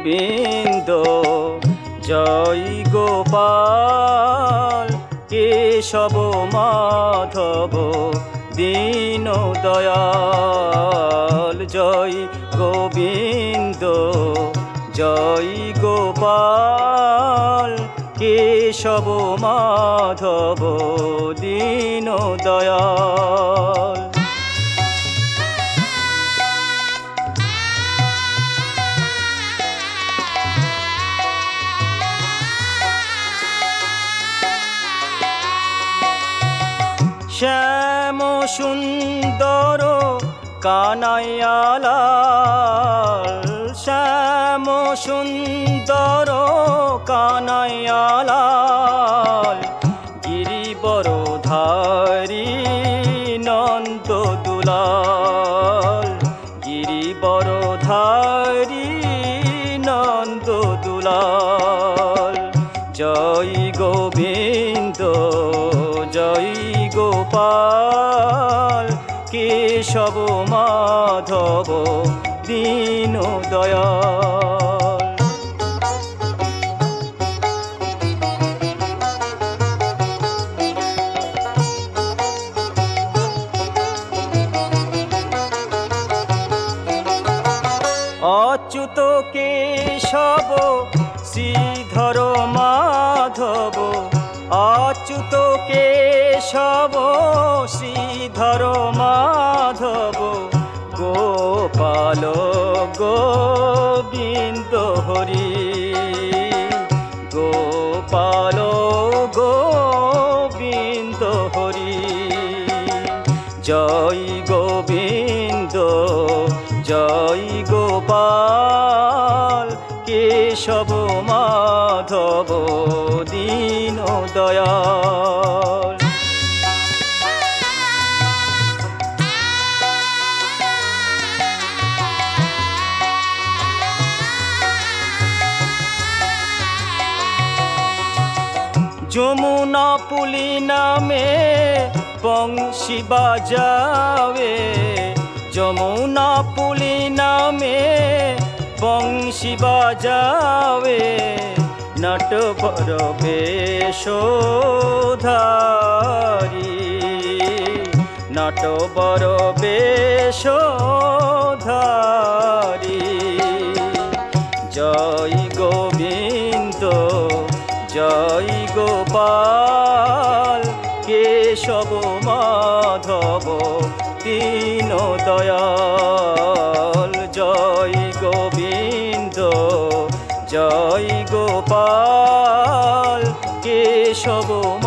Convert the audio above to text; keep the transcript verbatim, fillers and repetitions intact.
গোবিন্দ জয় গোপাল কেশব মাধব দীন দয়াল জয় গোবিন্দ জয় গোপাল কেশব মাধব দীন দয়াল। শ্যাম সুন্দর কানাইয়া লাল শ্যাম সুন্দর কানাইয়া লাল গিরিবরধারী নন্দ দুলাল গিরিবরধারী নন্দ দুলাল জয় গোবিন্দ জয় গোপাল কেশব মাধব দীন দয়াল। অচ্যুত কেশব শ্রীধর মাধব অচ্যুত কেশব শ্রীধর মাধব গোপাল গোবিন্দ হরি গোপাল গোবিন্দ হরি জয় গোবিন্দ জয় গোপাল কেশব মাধব দীন দয়াল। যমুনা পুলি নামে বংশী বাজাবে যমুনা পুলি নামে বংশী বাজাবে নটবর বেশধারী নটবর বেশধারী জয় গোবিন্দ জয় গোপাল কেশব মাধব দীন দয়াল জয় গোবিন্দ জয় গোপাল কেশব